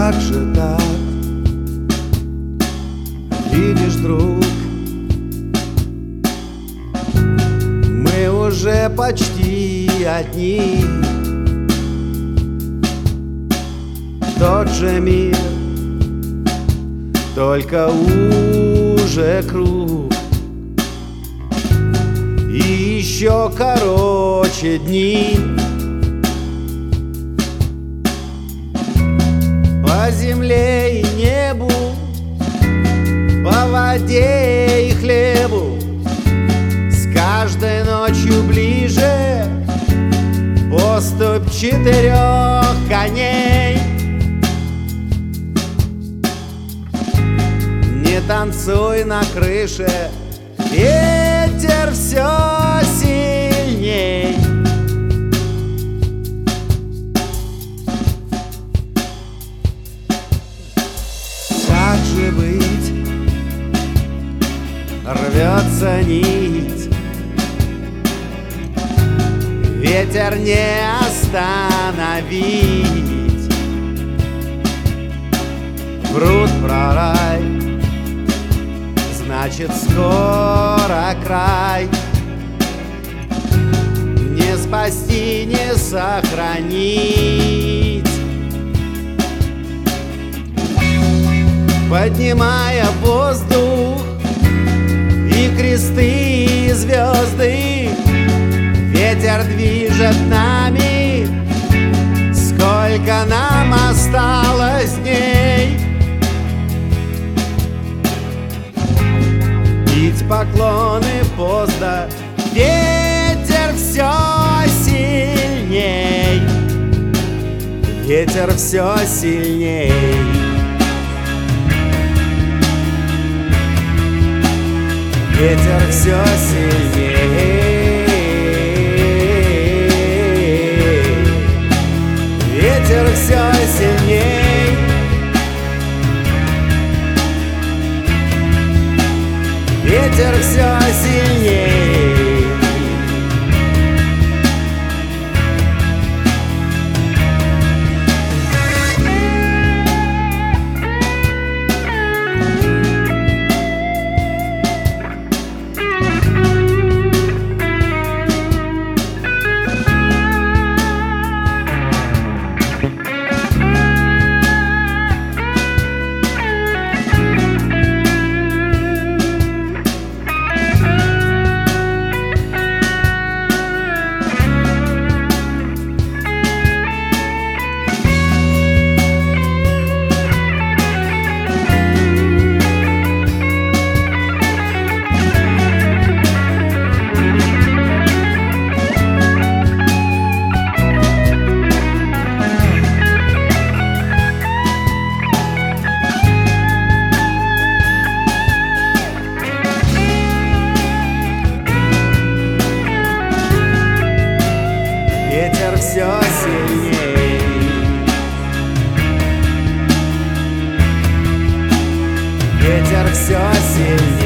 Как же так? Видишь, друг, мы уже почти одни. Тот же мир, только уже круг, и еще короче дни. По земле и небу, по воде и хлебу, с каждой ночью ближе поступь 4 коней. Не танцуй на крыше, ветер все сильней. Как же быть? Рвется нить, ветер не остановить. Врут про рай, значит скоро край. Не спасти, не сохранить. Поднимая воздух и кресты, и звезды, ветер движет нами. Сколько нам осталось дней? Бить поклоны поздно, ветер все сильней. Ветер все сильней. Ветер все сильней. Ветер все сильней. Ветер все сильней. Ветер все сильней. Ветер все сильней.